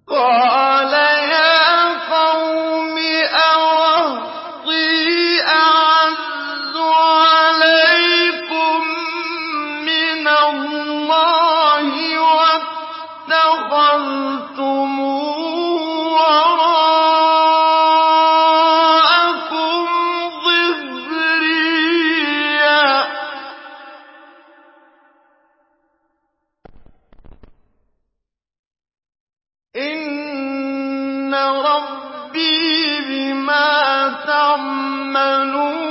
قَالَ يَا قَوْمِ أَرَهْطِي أَعَزُّ عَلَيْكُم مِّنَ اللَّهِ وَاتَّخَذْتُمُوهُ وَرَاءَكُمْ ظِهْرِيًّا ۖ إِنَّ رَبِّي بِمَا تَعْمَلُونَ